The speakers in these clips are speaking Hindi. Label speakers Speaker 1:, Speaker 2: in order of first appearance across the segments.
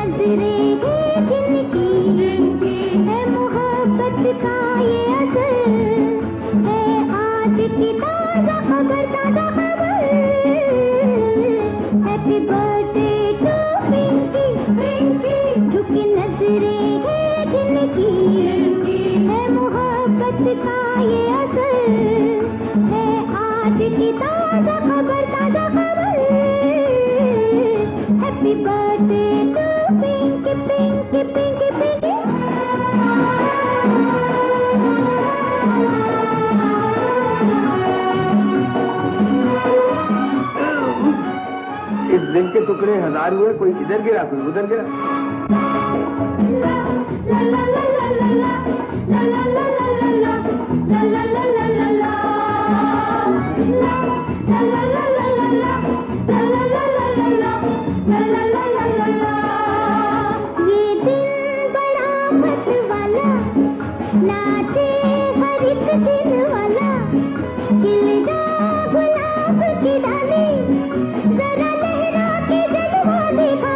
Speaker 1: नजरें जिनकी है मोहब्बत का ये असर है आज की ताजा खबर हैप्पी बर्थडे टू पिंकी झुकी नजरें जिनकी है मोहब्बत का ये असर है आज की ताजा खबर happy birthday to Pinky Pinky Pinky Pinky.
Speaker 2: इस दिन के टुकड़े 1000 हुए, कोई इधर गिरा कोई उधर गिरा।
Speaker 1: ये दिन बड़ा मत वाला नाचे हर एक दिन वाला खिल जा गुलाब की डाली जरा लहरा के जलवा दिखा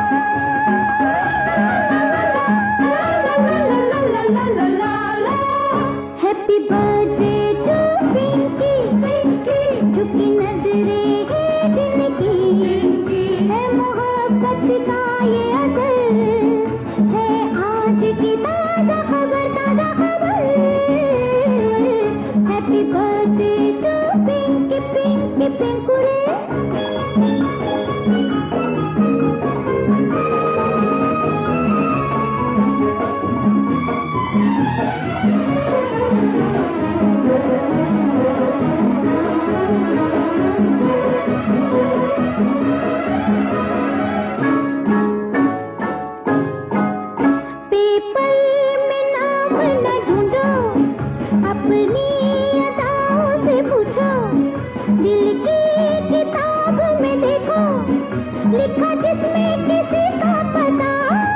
Speaker 1: हैप्पी बर्थडे टू पिंकी झुकी नजरें जिनकी है मोहब्बत का ये असर है आज की ताजा खबर happy birthday to Pinky Pinky पिंकुरे। अपनी अदाओं से पूछो दिल की किताब में देखो लिखा जिसमें किसी का पता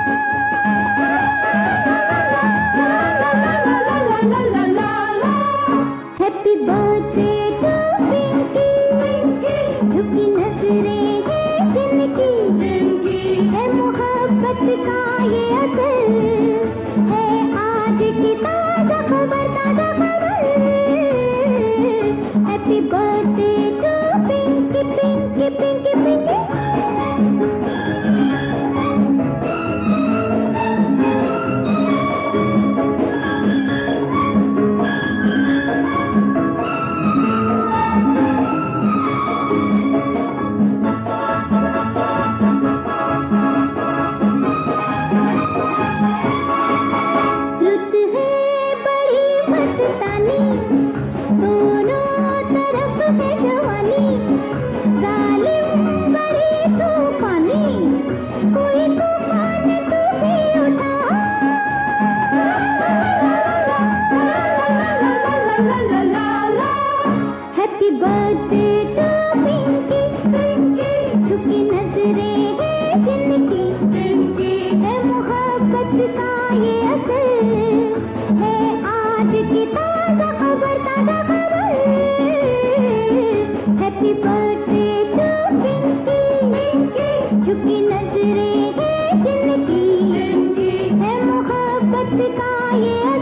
Speaker 1: हैप्पी बर्थडे टू पिंकी झुकी नजरें जिनकी है मोहब्बत का ये असर है आज की ताजा खबर happy birthday to Pinky Pinky Pinky Pinky. रुत है बड़ी मस्तानी दोनों तरफ है जवानी जालिम बड़ी तूफानी कोई तूफान तू भी उठा हैप्पी बर्थडे टू पिंकी झुकी नजरें जिनकी है मोहब्बत का ये असर है आज की ताजा खबर हैप्पी बर्थडे टू पिंकी झुकी नजरें जिनकी है मोहब्बत का ये